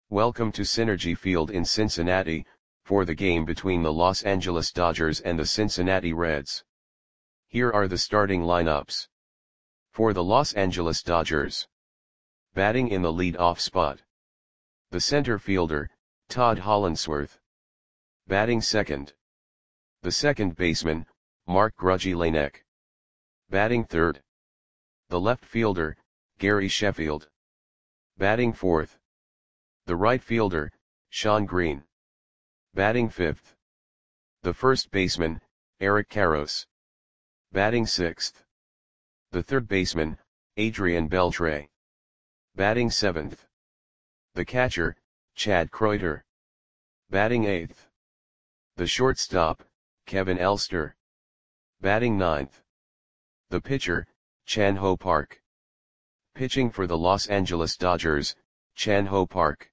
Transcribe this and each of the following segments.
Welcome to Synergy Field in Cincinnati, for the game between the Los Angeles Dodgers and the Cincinnati Reds. Here are the starting lineups. For the Los Angeles Dodgers. Batting in the lead-off spot. The center fielder, Todd Hollandsworth. Batting second. The second baseman, Mark Grudzielanek. Batting third. The left fielder, Gary Sheffield. Batting fourth. The right fielder, Shawn Green. Batting fifth. The first baseman, Eric Karros. Batting sixth. The third baseman, Adrian Beltre. Batting seventh. The catcher, Chad Kreuter. Batting eighth. The shortstop, Kevin Elster. Batting ninth. The pitcher, Chan-Ho Park. Pitching for the Los Angeles Dodgers, Chan-Ho Park.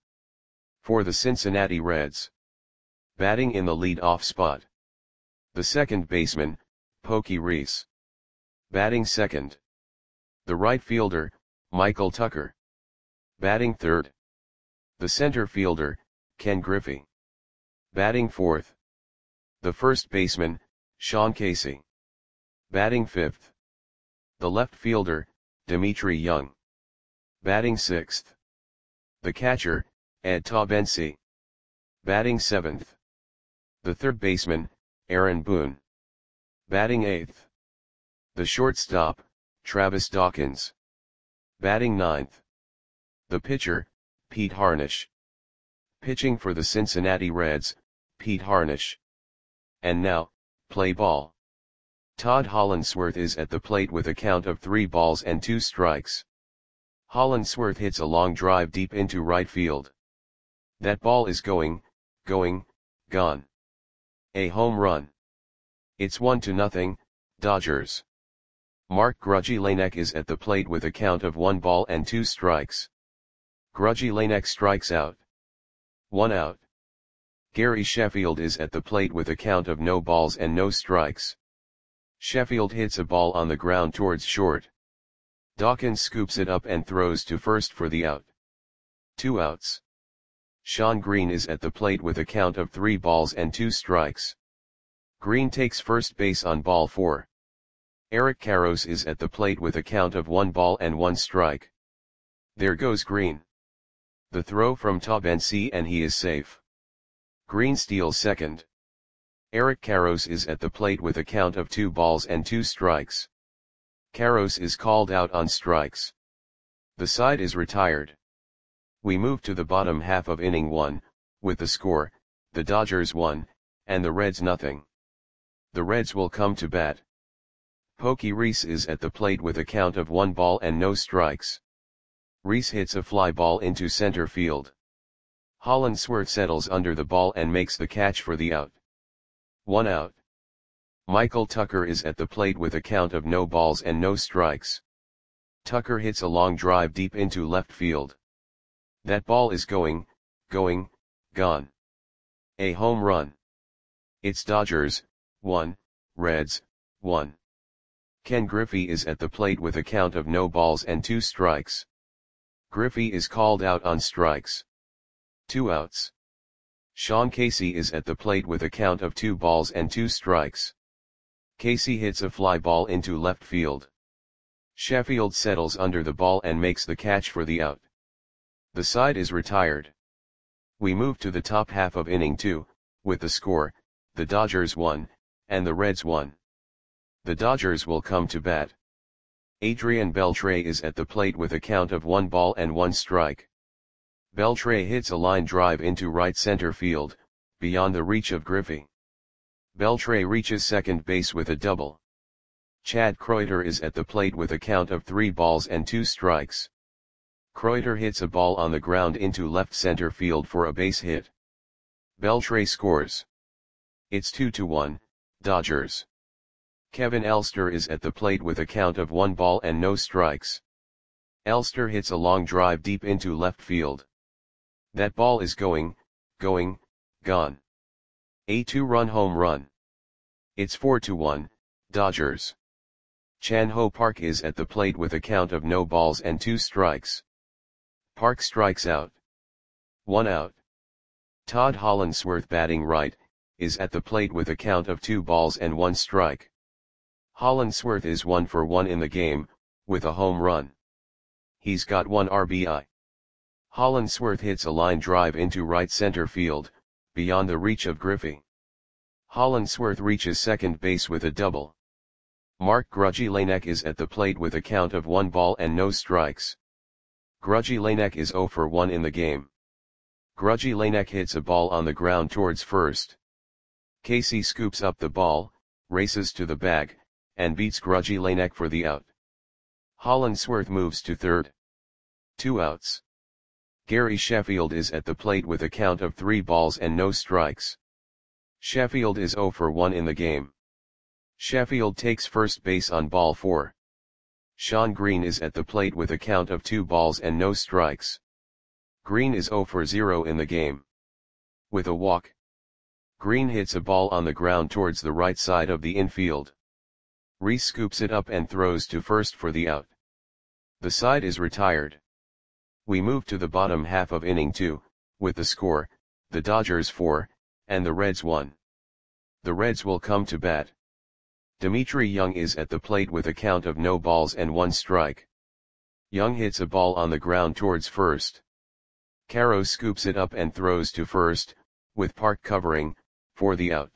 For the Cincinnati Reds. Batting in the lead-off spot. The second baseman, Pokey Reese. Batting second. The right fielder, Michael Tucker. Batting third. The center fielder, Ken Griffey. Batting fourth. The first baseman, Sean Casey. Batting fifth. The left fielder, Dimitri Young. Batting sixth. The catcher, Ed Taubensee. Batting seventh. The third baseman, Aaron Boone. Batting eighth. The shortstop, Travis Dawkins. Batting ninth. The pitcher, Pete Harnisch. Pitching for the Cincinnati Reds, Pete Harnisch. And now, play ball. Todd Hollandsworth is at the plate with a count of 3 balls and 2 strikes. Hollandsworth hits a long drive deep into right field. That ball is gone. A home run. It's 1-0, Dodgers. Mark Grudzielanek is at the plate with a count of 1 ball and 2 strikes. Grudzielanek strikes out. 1 out. Gary Sheffield is at the plate with a count of no balls and no strikes. Sheffield hits a ball on the ground towards short. Dawkins scoops it up and throws to first for the out. 2 outs. Shawn Green is at the plate with a count of 3 balls and 2 strikes. Green takes first base on ball 4. Eric Karros is at the plate with a count of 1 ball and 1 strike. There goes Green. The throw from Taubensee and he is safe. Green steals second. Eric Karros is at the plate with a count of 2 balls and 2 strikes. Karros is called out on strikes. The side is retired. We move to the bottom half of inning 1, with the score, the Dodgers 1, and the Reds nothing. The Reds will come to bat. Pokey Reese is at the plate with a count of 1 ball and no strikes. Reese hits a fly ball into center field. Hollandsworth settles under the ball and makes the catch for the out. 1 out. Michael Tucker is at the plate with a count of no balls and no strikes. Tucker hits a long drive deep into left field. That ball is gone. A home run. It's Dodgers, 1, Reds, 1. Ken Griffey is at the plate with a count of no balls and 2 strikes. Griffey is called out on strikes. 2 outs. Sean Casey is at the plate with a count of 2 balls and 2 strikes. Casey hits a fly ball into left field. Sheffield settles under the ball and makes the catch for the out. The side is retired. We move to the top half of inning 2, with the score, the Dodgers 1, and the Reds 1. The Dodgers will come to bat. Adrian Beltre is at the plate with a count of 1 ball and 1 strike. Beltre hits a line drive into right center field, beyond the reach of Griffey. Beltre reaches second base with a double. Chad Kreuter is at the plate with a count of 3 balls and 2 strikes. Kreuter hits a ball on the ground into left center field for a base hit. Beltre scores. It's 2-1, Dodgers. Kevin Elster is at the plate with a count of 1 ball and no strikes. Elster hits a long drive deep into left field. That ball is gone. A 2-run home run. It's 4-1, Dodgers. Chan-Ho Park is at the plate with a count of no balls and 2 strikes. Park strikes out. 1 out. Todd Hollandsworth batting right, is at the plate with a count of 2 balls and 1 strike. Hollandsworth is 1 for 1 in the game, with a home run. He's got 1 RBI. Hollandsworth hits a line drive into right center field, beyond the reach of Griffey. Hollandsworth reaches second base with a double. Mark Grudzielanek is at the plate with a count of 1 ball and no strikes. Grudzielanek is 0 for 1 in the game. Grudzielanek hits a ball on the ground towards first. Casey scoops up the ball, races to the bag, and beats Grudzielanek for the out. Hollandsworth moves to third. 2 outs. Gary Sheffield is at the plate with a count of 3 balls and no strikes. Sheffield is 0 for 1 in the game. Sheffield takes first base on ball 4. Sean Green is at the plate with a count of 2 balls and no strikes. Green is 0 for 0 in the game. With a walk, Green hits a ball on the ground towards the right side of the infield. Reese scoops it up and throws to first for the out. The side is retired. We move to the bottom half of inning 2, with the score, the Dodgers 4, and the Reds 1. The Reds will come to bat. Dimitri Young is at the plate with a count of no balls and 1 strike. Young hits a ball on the ground towards first. Caro scoops it up and throws to first, with Park covering, for the out.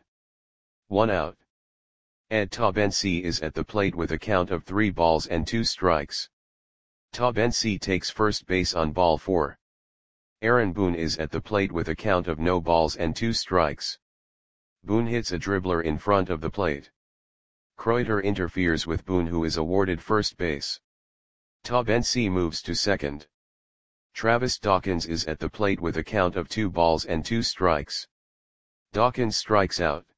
1 out. Ed Taubensee is at the plate with a count of 3 balls and 2 strikes. Taubensee takes first base on ball 4. Aaron Boone is at the plate with a count of no balls and 2 strikes. Boone hits a dribbler in front of the plate. Kreuter interferes with Boone, who is awarded first base. Taubensee moves to second. Travis Dawkins is at the plate with a count of 2 balls and 2 strikes. Dawkins strikes out.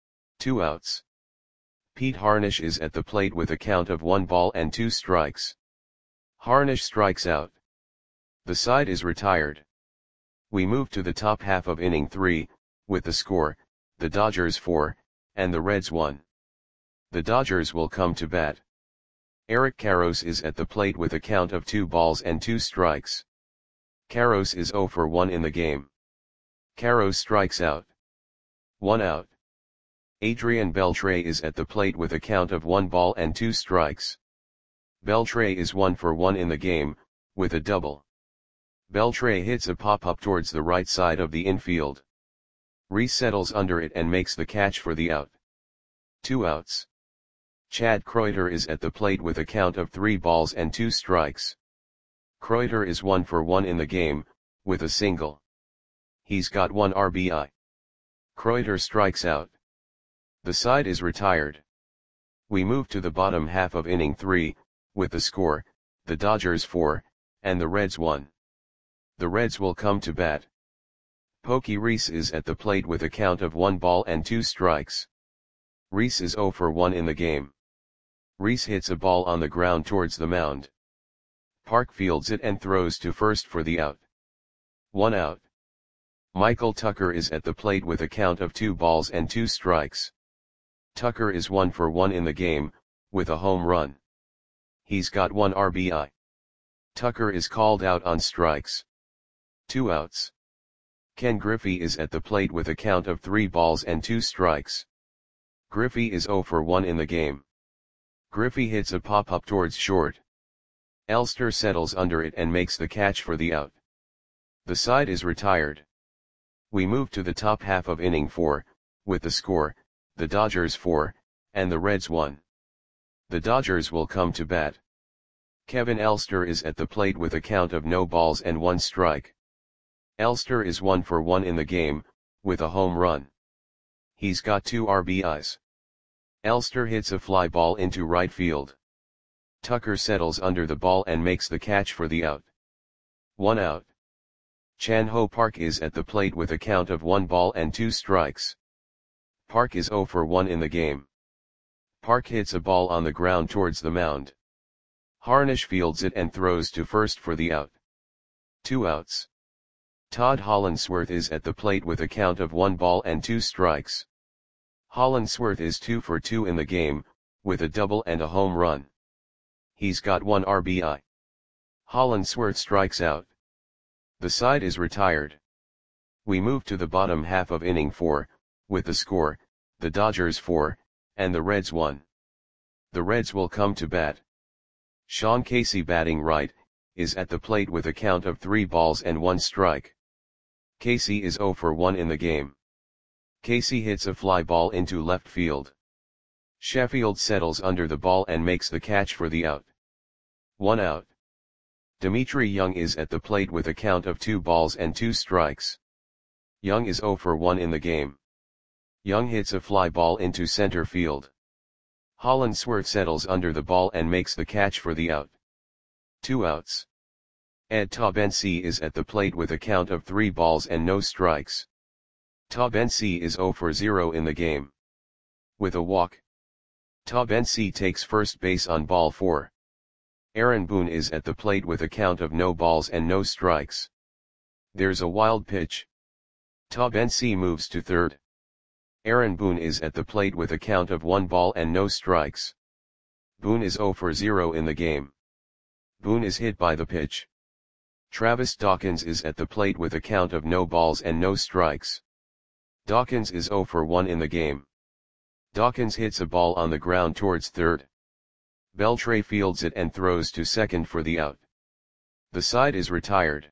2 outs. Pete Harnish is at the plate with a count of 1 ball and 2 strikes. Harnish strikes out. The side is retired. We move to the top half of inning 3, with the score, the Dodgers 4, and the Reds 1. The Dodgers will come to bat. Eric Karros is at the plate with a count of 2 balls and 2 strikes. Karros is 0 for 1 in the game. Karros strikes out. 1 out. Adrian Beltre is at the plate with a count of 1 ball and 2 strikes. Beltre is 1 for 1 in the game, with a double. Beltre hits a pop-up towards the right side of the infield. Reese settles under it and makes the catch for the out. 2 outs. Chad Kreuter is at the plate with a count of 3 balls and 2 strikes. Kreuter is 1 for 1 in the game, with a single. He's got 1 RBI. Kreuter strikes out. The side is retired. We move to the bottom half of inning 3, with the score, the Dodgers 4, and the Reds 1. The Reds will come to bat. Pokey Reese is at the plate with a count of 1 ball and 2 strikes. Reese is 0 for 1 in the game. Reese hits a ball on the ground towards the mound. Park fields it and throws to first for the out. 1 out. Michael Tucker is at the plate with a count of 2 balls and 2 strikes. Tucker is 1 for 1 in the game, with a home run. He's got 1 RBI. Tucker is called out on strikes. 2 outs. Ken Griffey is at the plate with a count of 3 balls and 2 strikes. Griffey is 0 for 1 in the game. Griffey hits a pop-up towards short. Elster settles under it and makes the catch for the out. The side is retired. We move to the top half of inning 4, with the score, the Dodgers 4, and the Reds 1. The Dodgers will come to bat. Kevin Elster is at the plate with a count of no balls and 1 strike. Elster is 1 for 1 in the game, with a home run. He's got 2 RBIs. Elster hits a fly ball into right field. Tucker settles under the ball and makes the catch for the out. 1 out. Chan Ho Park is at the plate with a count of 1 ball and 2 strikes. Park is 0 for 1 in the game. Park hits a ball on the ground towards the mound. Harnish fields it and throws to first for the out. 2 outs. Todd Hollandsworth is at the plate with a count of 1 ball and 2 strikes. Hollandsworth is 2 for 2 in the game, with a double and a home run. He's got 1 RBI. Hollandsworth strikes out. The side is retired. We move to the bottom half of inning 4, with the score, the Dodgers 4, and the Reds 1. The Reds will come to bat. Sean Casey, batting right, is at the plate with a count of 3 balls and 1 strike. Casey is 0 for 1 in the game. Casey hits a fly ball into left field. Sheffield settles under the ball and makes the catch for the out. 1 out. Dimitri Young is at the plate with a count of 2 balls and 2 strikes. Young is 0 for 1 in the game. Young hits a fly ball into center field. Hollandsworth settles under the ball and makes the catch for the out. 2 outs. Ed Taubensee is at the plate with a count of 3 balls and no strikes. Taubensee is 0 for 0 in the game. With a walk, Taubensee takes first base on ball 4. Aaron Boone is at the plate with a count of no balls and no strikes. There's a wild pitch. Taubensee moves to third. Aaron Boone is at the plate with a count of 1 ball and no strikes. Boone is 0 for 0 in the game. Boone is hit by the pitch. Travis Dawkins is at the plate with a count of no balls and no strikes. Dawkins is 0 for 1 in the game. Dawkins hits a ball on the ground towards third. Beltre fields it and throws to second for the out. The side is retired.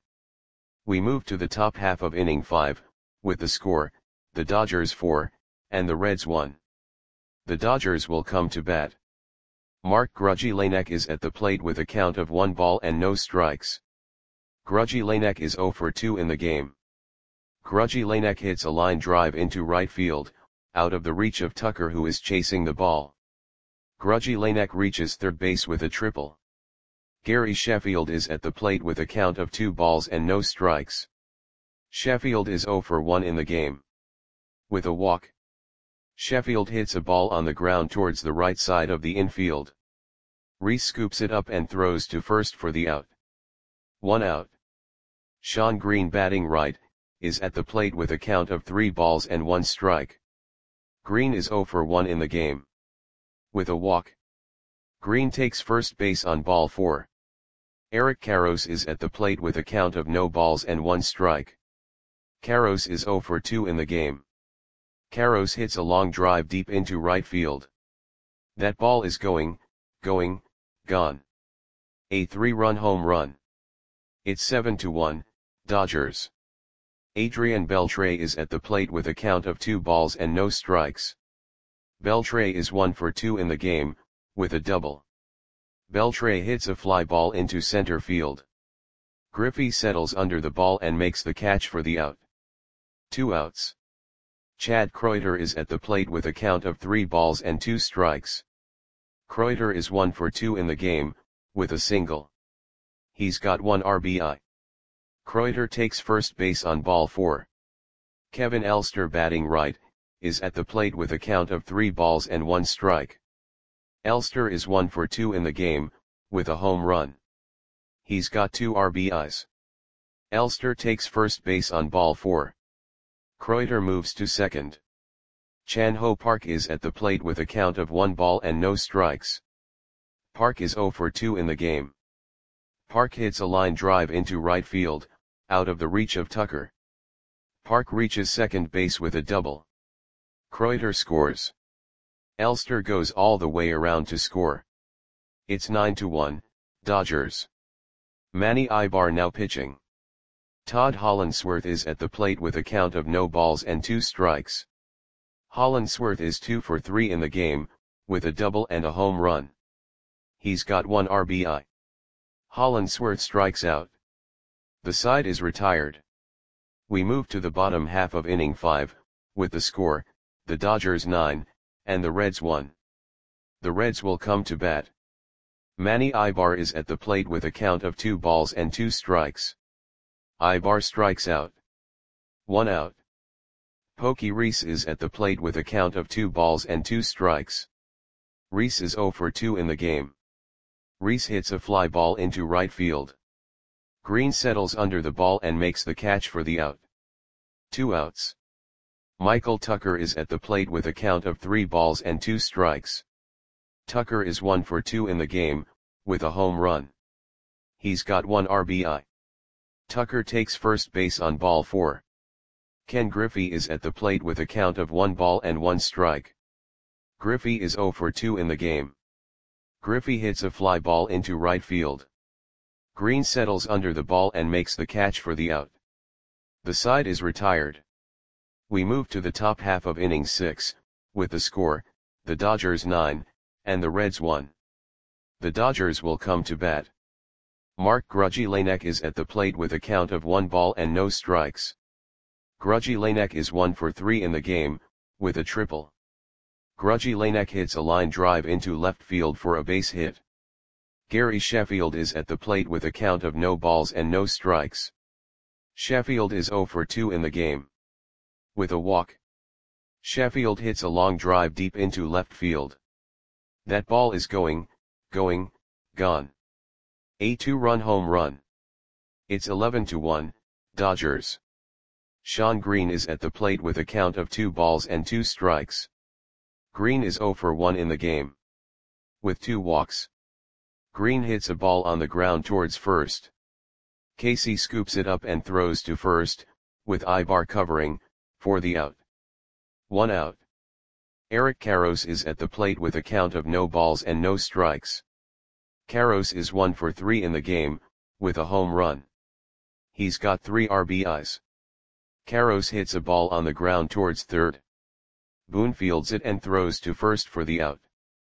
We move to the top half of inning 5, with the score, the Dodgers 4, and the Reds 1. The Dodgers will come to bat. Mark Grudzielanek is at the plate with a count of 1 ball and no strikes. Grudzielanek is 0 for 2 in the game. Grudzielanek hits a line drive into right field, out of the reach of Tucker, who is chasing the ball. Grudzielanek reaches third base with a triple. Gary Sheffield is at the plate with a count of 2 balls and no strikes. Sheffield is 0 for 1 in the game. With a walk, Sheffield hits a ball on the ground towards the right side of the infield. Reese scoops it up and throws to first for the out. 1 out. Sean Green, batting right, is at the plate with a count of 3 balls and 1 strike. Green is 0 for 1 in the game. With a walk, Green takes first base on ball 4. Eric Karros is at the plate with a count of no balls and 1 strike. Karros is 0 for 2 in the game. Karros hits a long drive deep into right field. That ball is gone. A 3-run home run. It's 7-1, Dodgers. Adrian Beltre is at the plate with a count of 2 balls and no strikes. Beltre is 1 for 2 in the game, with a double. Beltre hits a fly ball into center field. Griffey settles under the ball and makes the catch for the out. 2 outs. Chad Kreuter is at the plate with a count of 3 balls and 2 strikes. Kreuter is 1 for 2 in the game, with a single. He's got 1 RBI. Kreuter takes first base on ball 4. Kevin Elster, batting right, is at the plate with a count of 3 balls and 1 strike. Elster is 1 for 2 in the game, with a home run. He's got 2 RBIs. Elster takes first base on ball 4. Kreuter moves to second. Chan Ho Park is at the plate with a count of 1 ball and no strikes. Park is 0 for 2 in the game. Park hits a line drive into right field, out of the reach of Tucker. Park reaches second base with a double. Kreuter scores. Elster goes all the way around to score. It's 9-1, Dodgers. Manny Ibar now pitching. Todd Hollandsworth is at the plate with a count of no balls and 2 strikes. Hollandsworth is 2 for 3 in the game, with a double and a home run. He's got 1 RBI. Hollandsworth strikes out. The side is retired. We move to the bottom half of inning 5, with the score, the Dodgers 9, and the Reds 1. The Reds will come to bat. Manny Ibar is at the plate with a count of 2 balls and 2 strikes. Ibar strikes out. 1 out. Pokey Reese is at the plate with a count of 2 balls and 2 strikes. Reese is 0 for 2 in the game. Reese hits a fly ball into right field. Green settles under the ball and makes the catch for the out. 2 outs. Michael Tucker is at the plate with a count of 3 balls and 2 strikes. Tucker is 1 for 2 in the game, with a home run. He's got 1 RBI. Tucker takes first base on ball 4. Ken Griffey is at the plate with a count of 1 ball and 1 strike. Griffey is 0 for 2 in the game. Griffey hits a fly ball into right field. Green settles under the ball and makes the catch for the out. The side is retired. We move to the top half of inning 6, with the score, the Dodgers 9, and the Reds 1. The Dodgers will come to bat. Mark Grudzielanek is at the plate with a count of 1 ball and no strikes. Grudzielanek is 1 for 3 in the game, with a triple. Grudzielanek hits a line drive into left field for a base hit. Gary Sheffield is at the plate with a count of no balls and no strikes. Sheffield is 0 for 2 in the game. With a walk. Sheffield hits a long drive deep into left field. That ball is gone. A 2-run home run. It's 11-1, Dodgers. Shawn Green is at the plate with a count of 2 balls and 2 strikes. Green is 0 for 1 in the game. With 2 walks. Green hits a ball on the ground towards first. Casey scoops it up and throws to first, with Ibar covering, for the out. 1 out. Eric Karros is at the plate with a count of no balls and no strikes. Karros is 1 for 3 in the game, with a home run. He's got 3 RBIs. Karros hits a ball on the ground towards third. Boone fields it and throws to first for the out.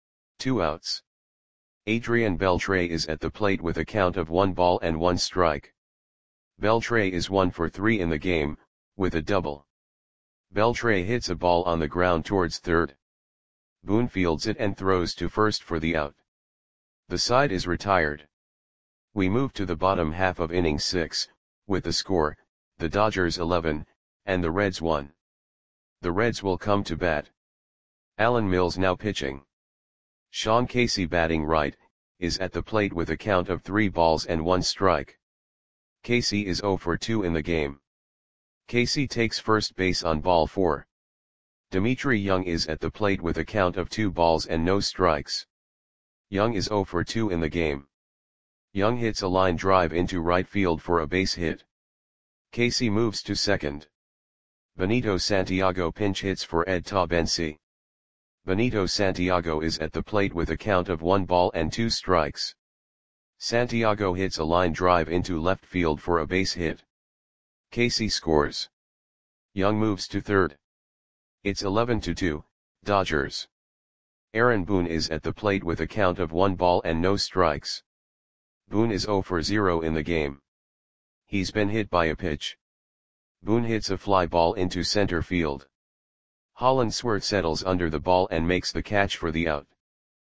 2 outs. Adrian Beltre is at the plate with a count of 1 ball and 1 strike. Beltre is 1 for 3 in the game, with a double. Beltre hits a ball on the ground towards third. Boone fields it and throws to first for the out. The side is retired. We move to the bottom half of inning 6, with the score, the Dodgers 11, and the Reds 1. The Reds will come to bat. Alan Mills now pitching. Sean Casey batting right, is at the plate with a count of 3 balls and 1 strike. Casey is 0 for 2 in the game. Casey takes first base on ball 4. Dimitri Young is at the plate with a count of 2 balls and no strikes. Young is 0 for 2 in the game. Young hits a line drive into right field for a base hit. Casey moves to second. Benito Santiago pinch hits for Ed Tabensi. Benito Santiago is at the plate with a count of 1 ball and 2 strikes. Santiago hits a line drive into left field for a base hit. Casey scores. Young moves to third. It's 11-2, Dodgers. Aaron Boone is at the plate with a count of 1 ball and no strikes. Boone is 0 for 0 in the game. He's been hit by a pitch. Boone hits a fly ball into center field. Hollandsworth settles under the ball and makes the catch for the out.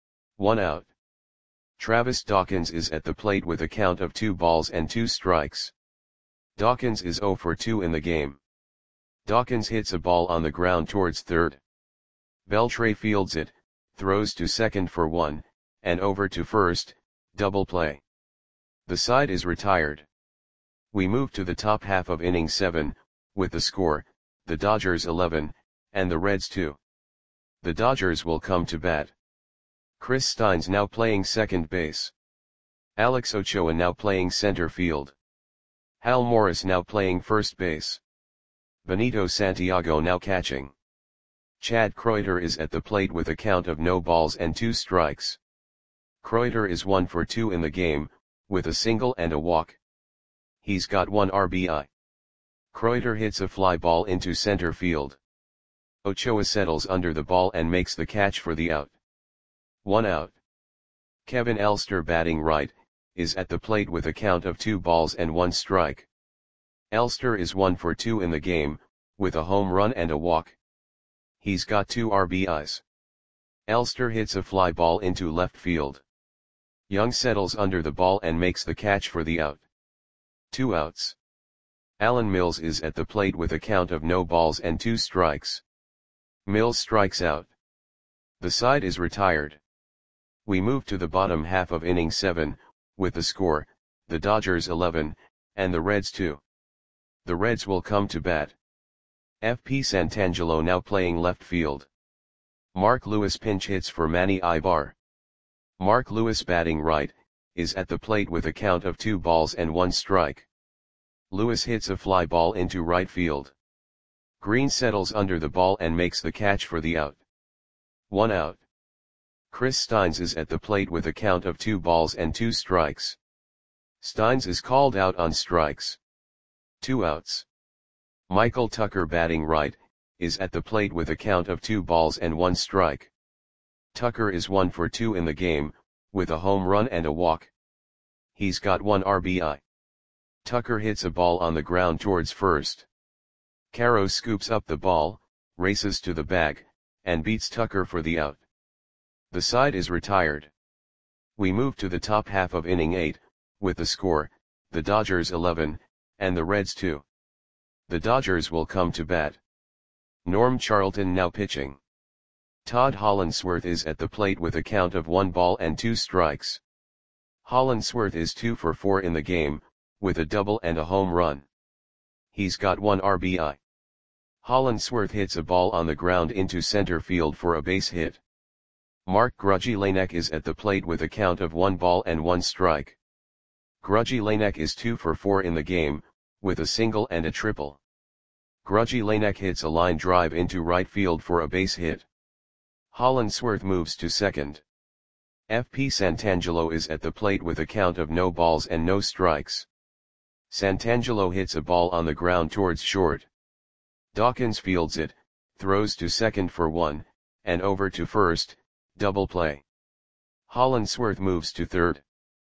1 out. Travis Dawkins is at the plate with a count of 2 balls and 2 strikes. Dawkins is 0 for 2 in the game. Dawkins hits a ball on the ground towards third. Beltre fields it, throws to second for 1, and over to first, double play. The side is retired. We move to the top half of inning 7, with the score, the Dodgers 11, and the Reds 2. The Dodgers will come to bat. Chris Steins now playing second base. Alex Ochoa now playing center field. Hal Morris now playing first base. Benito Santiago now catching. Chad Kreuter is at the plate with a count of no balls and 2 strikes. Kreuter is 1 for 2 in the game, with a single and a walk. He's got 1 RBI. Kreuter hits a fly ball into center field. Ochoa settles under the ball and makes the catch for the out. 1 out. Kevin Elster batting right, is at the plate with a count of 2 balls and 1 strike. Elster is 1 for 2 in the game, with a home run and a walk. He's got 2 RBIs. Elster hits a fly ball into left field. Young settles under the ball and makes the catch for the out. 2 outs. Alan Mills is at the plate with a count of no balls and 2 strikes. Mills strikes out. The side is retired. We move to the bottom half of inning 7, with the score, the Dodgers 11, and the Reds 2. The Reds will come to bat. F.P. Santangelo now playing left field. Mark Lewis pinch hits for Manny Ibar. Mark Lewis batting right, is at the plate with a count of 2 balls and 1 strike. Lewis hits a fly ball into right field. Green settles under the ball and makes the catch for the out. 1 out. Chris Steins is at the plate with a count of 2 balls and 2 strikes. Steins is called out on strikes. 2 outs. Michael Tucker, batting right, is at the plate with a count of 2 balls and 1 strike. Tucker is 1 for 2 in the game, with a home run and a walk. He's got 1 RBI. Tucker hits a ball on the ground towards first. Caro scoops up the ball, races to the bag, and beats Tucker for the out. The side is retired. We move to the top half of inning 8, with the score, the Dodgers 11, and the Reds 2. The Dodgers will come to bat. Norm Charlton now pitching. Todd Hollandsworth is at the plate with a count of 1 ball and 2 strikes. Hollandsworth is 2 for 4 in the game, with a double and a home run. He's got 1 RBI. Hollandsworth hits a ball on the ground into center field for a base hit. Mark Grudzielanek is at the plate with a count of 1 ball and 1 strike. Grudzielanek is 2 for 4 in the game, with a single and a triple. Grudzielanek hits a line drive into right field for a base hit. Hollandsworth moves to second. FP Santangelo is at the plate with a count of no balls and no strikes. Santangelo hits a ball on the ground towards short. Dawkins fields it, throws to second for 1, and over to first, double play. Hollandsworth moves to third.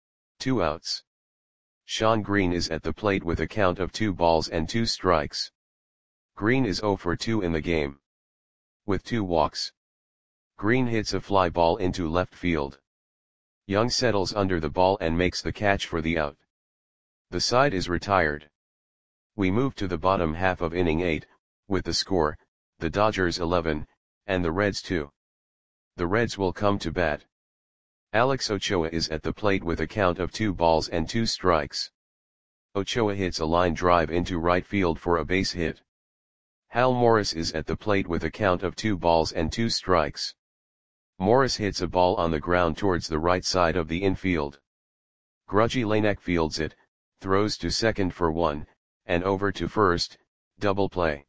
2 outs. Sean Green is at the plate with a count of 2 balls and 2 strikes. Green is 0 for 2 in the game. With 2 walks. Green hits a fly ball into left field. Young settles under the ball and makes the catch for the out. The side is retired. We move to the bottom half of inning 8, with the score, the Dodgers 11, and the Reds 2. The Reds will come to bat. Alex Ochoa is at the plate with a count of 2 balls and 2 strikes. Ochoa hits a line drive into right field for a base hit. Hal Morris is at the plate with a count of 2 balls and 2 strikes. Morris hits a ball on the ground towards the right side of the infield. Grudzielanek fields it, throws to second for 1, and over to first, double play.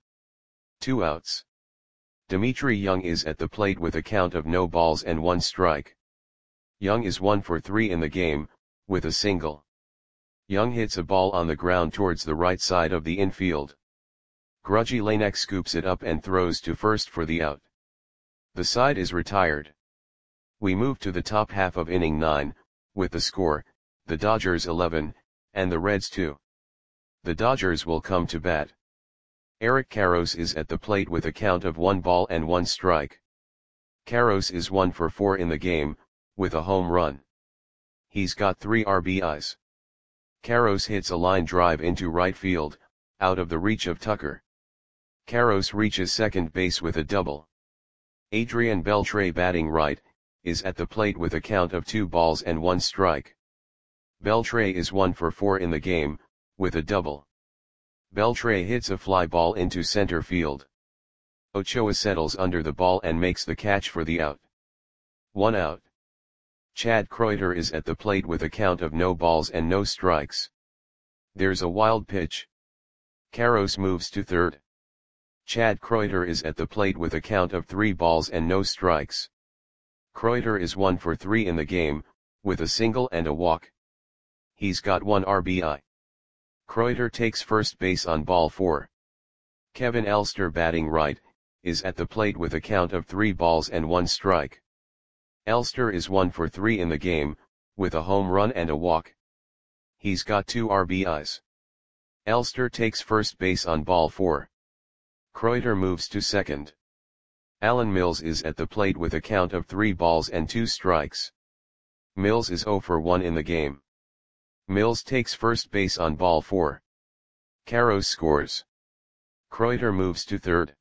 2 outs. Dimitri Young is at the plate with a count of no balls and 1 strike. Young is 1 for 3 in the game, with a single. Young hits a ball on the ground towards the right side of the infield. Grudzielanek scoops it up and throws to first for the out. The side is retired. We move to the top half of inning 9, with the score, the Dodgers 11, and the Reds 2. The Dodgers will come to bat. Eric Karros is at the plate with a count of 1 ball and 1 strike. Karros is 1 for 4 in the game, with a home run. He's got 3 RBIs. Karros hits a line drive into right field, out of the reach of Tucker. Karros reaches second base with a double. Adrian Beltre, batting right, is at the plate with a count of 2 balls and 1 strike. Beltre is 1 for 4 in the game, with a double. Beltre hits a fly ball into center field. Ochoa settles under the ball and makes the catch for the out. 1 out. Chad Kreuter is at the plate with a count of no balls and no strikes. There's a wild pitch. Karros moves to third. Chad Kreuter is at the plate with a count of 3 balls and no strikes. Kreuter is 1 for 3 in the game, with a single and a walk. He's got 1 RBI. Kreuter takes first base on ball 4. Kevin Elster, batting right, is at the plate with a count of 3 balls and 1 strike. Elster is 1 for 3 in the game, with a home run and a walk. He's got 2 RBIs. Elster takes first base on ball 4. Kreuter moves to second. Alan Mills is at the plate with a count of 3 balls and 2 strikes. Mills is 0 for 1 in the game. Mills takes first base on ball 4. Karros scores. Kreuter moves to third.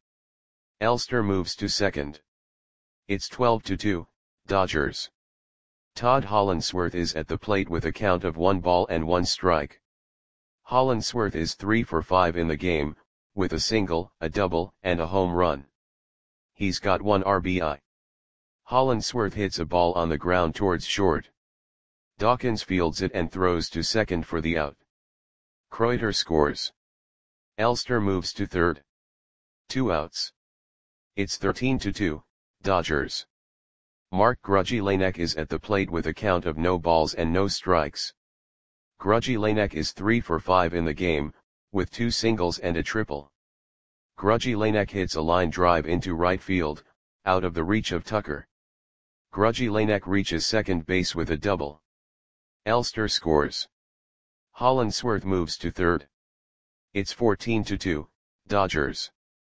Elster moves to second. It's 12-2, Dodgers. Todd Hollandsworth is at the plate with a count of 1 ball and 1 strike. Hollandsworth is 3 for 5 in the game, with a single, a double, and a home run. He's got 1 RBI. Hollandsworth hits a ball on the ground towards short. Dawkins fields it and throws to second for the out. Kreuter scores. Elster moves to third. 2 outs. It's 13-2, Dodgers. Mark Grudzielanek is at the plate with a count of no balls and no strikes. Grudzielanek is 3 for 5 in the game, with 2 singles and a triple. Grudzielanek hits a line drive into right field, out of the reach of Tucker. Grudzielanek reaches second base with a double. Elster scores. Hollandsworth moves to third. It's 14-2, Dodgers.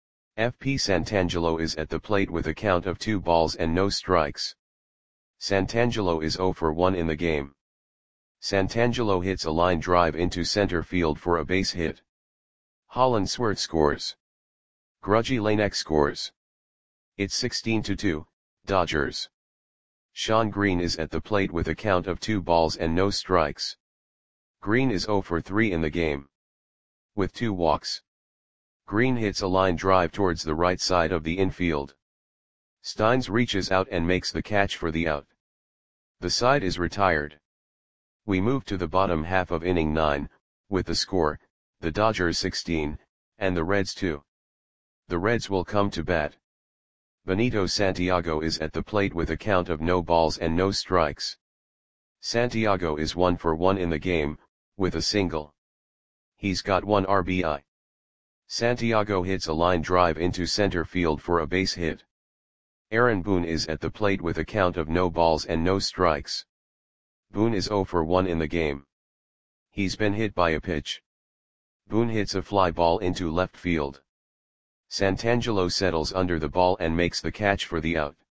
FP Santangelo is at the plate with a count of 2 balls and no strikes. Santangelo is 0 for 1 in the game. Santangelo hits a line drive into center field for a base hit. Hollandsworth scores. Grudzielanek scores. It's 16-2, Dodgers. Sean Green is at the plate with a count of 2 balls and no strikes. Green is 0 for 3 in the game. With 2 walks. Green hits a line drive towards the right side of the infield. Steins reaches out and makes the catch for the out. The side is retired. We move to the bottom half of inning 9, with the score, the Dodgers 16, and the Reds 2. The Reds will come to bat. Benito Santiago is at the plate with a count of no balls and no strikes. Santiago is 1 for 1 in the game, with a single. He's got 1 RBI. Santiago hits a line drive into center field for a base hit. Aaron Boone is at the plate with a count of no balls and no strikes. Boone is 0 for 1 in the game. He's been hit by a pitch. Boone hits a fly ball into left field. Santangelo settles under the ball and makes the catch for the out.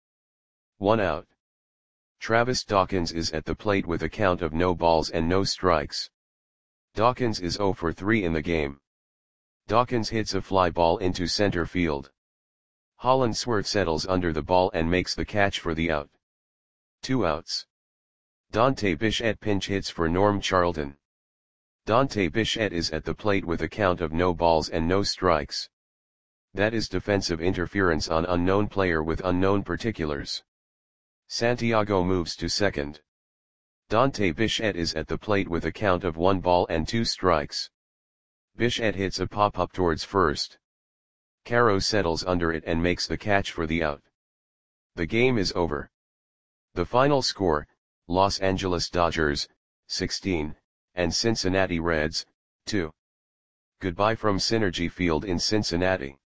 1 out. Travis Dawkins is at the plate with a count of no balls and no strikes. Dawkins is 0 for 3 in the game. Dawkins hits a fly ball into center field. Hollandsworth settles under the ball and makes the catch for the out. 2 outs. Dante Bichette pinch hits for Norm Charlton. Dante Bichette is at the plate with a count of no balls and no strikes. That is defensive interference on unknown player with unknown particulars. Santiago moves to second. Dante Bichette is at the plate with a count of 1 ball and 2 strikes. Bichette hits a pop-up towards first. Caro settles under it and makes the catch for the out. The game is over. The final score, Los Angeles Dodgers, 16, and Cincinnati Reds, 2. Goodbye from Synergy Field in Cincinnati.